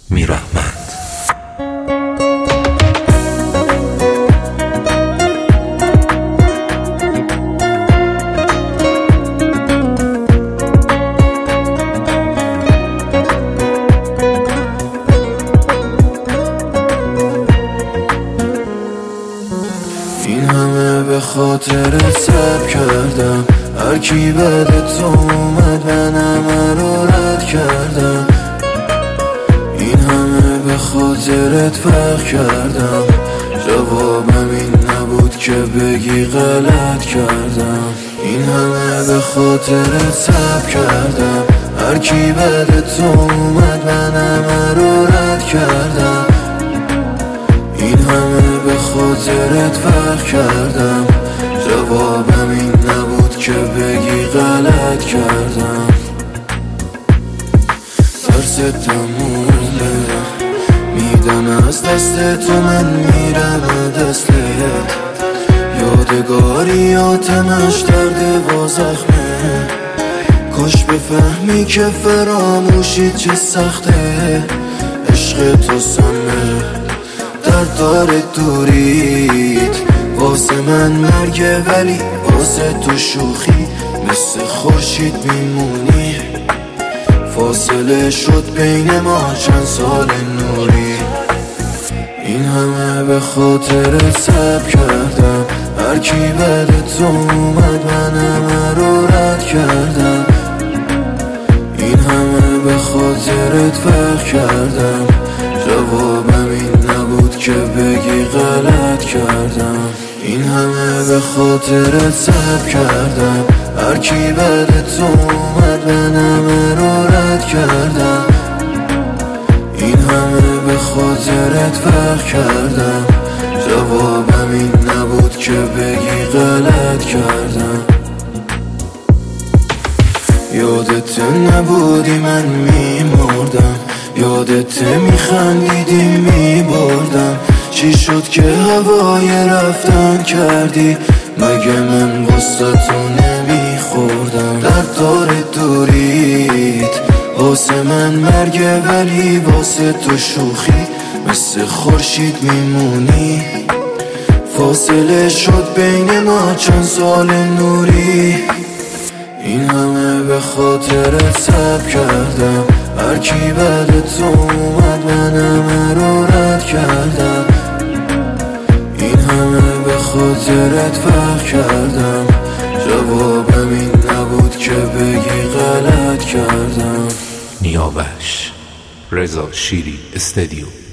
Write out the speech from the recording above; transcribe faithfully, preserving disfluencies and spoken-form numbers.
میرحمد. این همه به خاطرت صبر کردم، هر کی بعد تو اومد من همه رو رد کردم. این همه به خاطرت فخر کردم، جوابم این نبود که بگی غلط کردم. این همه به خاطرت صبر کردم، هر کی بعد تو اومد من همه رو رد کردم. این همه به خاطرت فخر کردم، جوابم این نبود که بگی غلط کردم. ترستم مونده، میدم از دست تو من میرم دستت. یادگاریاتمش درد و زخمه، کاش بفهمی که فراموشی چه سخته. عشق تو سمه در دار دوریت، واسه من مرگه ولی واسه تو شوخی. مثل خورشید میمونی، فاصله شد بین ما چند سال نوری. این همه به خاطرت صبر کردم، هر کی بعد تو اومد من همه رو رد کردم. این همه به خاطرت فخر کردم، جوابم این نبود که بگی غلط کردم. این همه به خاطرت صبر کردم، هر کی بعد تو اومد من همه رو رد کردم. این همه به خاطرت فخر کردم، جوابم این نبود که بگی غلط کردم. یادت نبودی من میمردم، یادت میخندیدی میبردم. چی شد که هوای رفتن کردی؟ مگه من واسه تو نمیخوردم؟ در دار دوریت واسه من مرگه ولی واسه تو شوخی. مثل خورشید میمونی، فاصله شد بین ما چند سال نوری. این همه به خاطرت صبر کردم، هر کی بعد تو اومد من همه رو رد کردم. این همه به خاطرت فخر کردم، جوابم این نبود که بگی غلط کردم. نیابش رضا شیری استدیو.